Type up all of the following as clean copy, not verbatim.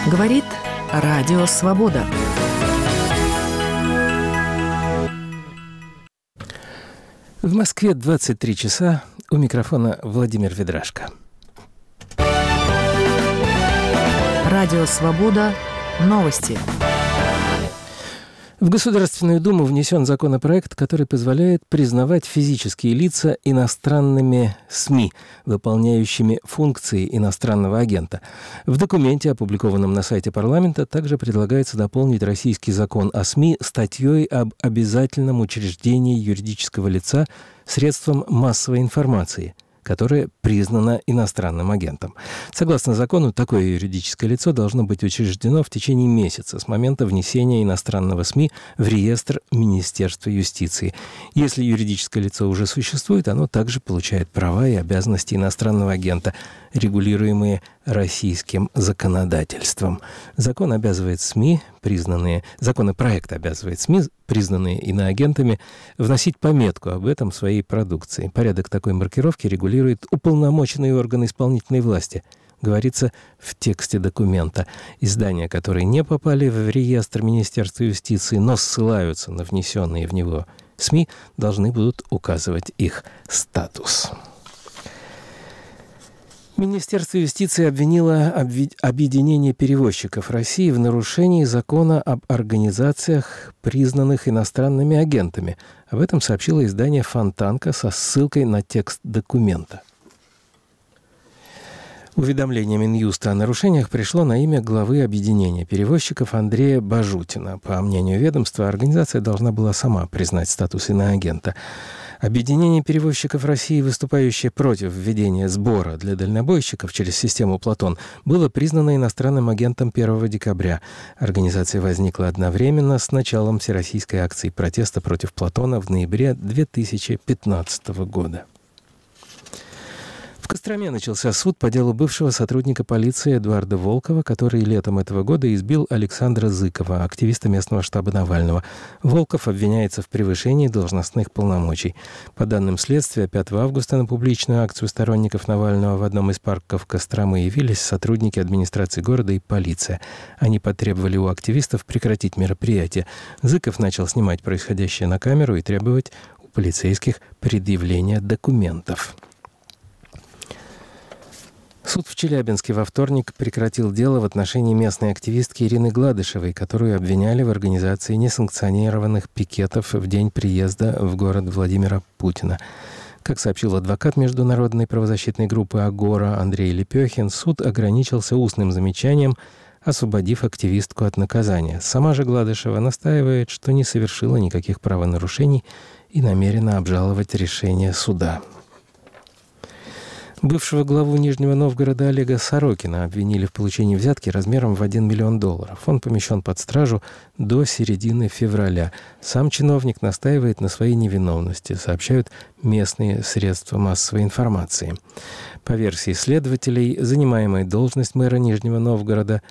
Говорит Радио Свобода. В Москве 23 часа. У микрофона Владимир Ведрашко. Радио Свобода. Новости. В Государственную Думу внесен законопроект, который позволяет признавать физические лица иностранными СМИ, выполняющими функции иностранного агента. В документе, опубликованном на сайте парламента, также предлагается дополнить российский закон о СМИ статьей об обязательном учреждении юридического лица средством массовой информации, которое признано иностранным агентом. Согласно закону, такое юридическое лицо должно быть учреждено в течение месяца с момента внесения иностранного СМИ в реестр Министерства юстиции. Если юридическое лицо уже существует, оно также получает права и обязанности иностранного агента, регулируемые российским законодательством. Законопроект обязывает СМИ, признанные иноагентами, вносить пометку об этом в своей продукции. Порядок такой маркировки регулирует уполномоченный орган исполнительной власти, говорится в тексте документа. Издания, которые не попали в реестр Министерства юстиции, но ссылаются на внесенные в него СМИ, должны будут указывать их статус. Министерство юстиции обвинило Объединение перевозчиков России в нарушении закона об организациях, признанных иностранными агентами. Об этом сообщило издание «Фонтанка» со ссылкой на текст документа. Уведомление Минюста о нарушениях пришло на имя главы объединения перевозчиков Андрея Бажутина. По мнению ведомства, организация должна была сама признать статус иноагента. Объединение перевозчиков России, выступающее против введения сбора для дальнобойщиков через систему «Платон», было признано иностранным агентом 1 декабря. Организация возникла одновременно с началом всероссийской акции протеста против «Платона» в ноябре 2015 года. В Костроме начался суд по делу бывшего сотрудника полиции Эдуарда Волкова, который летом этого года избил Александра Зыкова, активиста местного штаба Навального. Волков обвиняется в превышении должностных полномочий. По данным следствия, 5 августа на публичную акцию сторонников Навального в одном из парков Костромы явились сотрудники администрации города и полиция. Они потребовали у активистов прекратить мероприятие. Зыков начал снимать происходящее на камеру и требовать у полицейских предъявления документов. Суд в Челябинске во вторник прекратил дело в отношении местной активистки Ирины Гладышевой, которую обвиняли в организации несанкционированных пикетов в день приезда в город Владимира Путина. Как сообщил адвокат международной правозащитной группы «Агора» Андрей Лепехин, суд ограничился устным замечанием, освободив активистку от наказания. Сама же Гладышева настаивает, что не совершила никаких правонарушений и намерена обжаловать решение суда. Бывшего главу Нижнего Новгорода Олега Сорокина обвинили в получении взятки размером в $1 миллион. Он помещен под стражу до середины февраля. Сам чиновник настаивает на своей невиновности, сообщают местные средства массовой информации. По версии следователей, занимая должность мэра Нижнего Новгорода,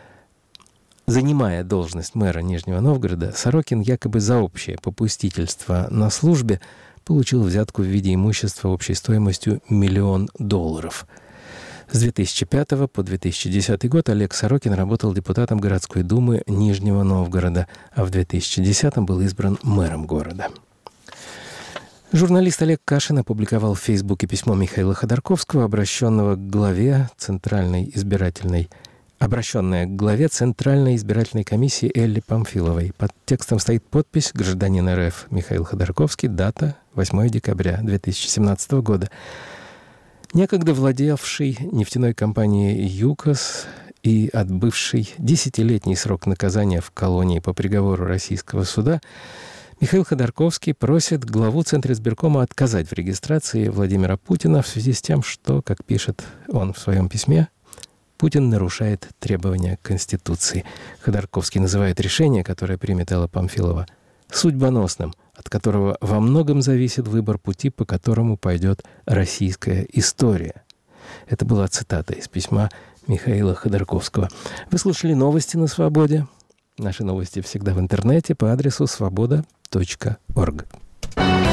Сорокин якобы за общее попустительство на службе получил взятку в виде имущества общей стоимостью $1 миллион. С 2005 по 2010 год Олег Сорокин работал депутатом городской думы Нижнего Новгорода, а в 2010 был избран мэром города. Журналист Олег Кашин опубликовал в Фейсбуке письмо Михаила Ходорковского, обращенное к главе Центральной избирательной комиссии Элле Памфиловой. Под текстом стоит подпись «Гражданин РФ Михаил Ходорковский», дата 8 декабря 2017 года. Некогда владевший нефтяной компанией «ЮКОС» и отбывший 10-летний срок наказания в колонии по приговору российского суда, Михаил Ходорковский просит главу Центризбиркома отказать в регистрации Владимира Путина в связи с тем, что, как пишет он в своем письме, Путин нарушает требования Конституции. Ходорковский называет решение, которое примет Элла Памфилова, судьбоносным, от которого во многом зависит выбор пути, по которому пойдет российская история. Это была цитата из письма Михаила Ходорковского. Вы слушали новости на Свободе. Наши новости всегда в интернете по адресу svoboda.org.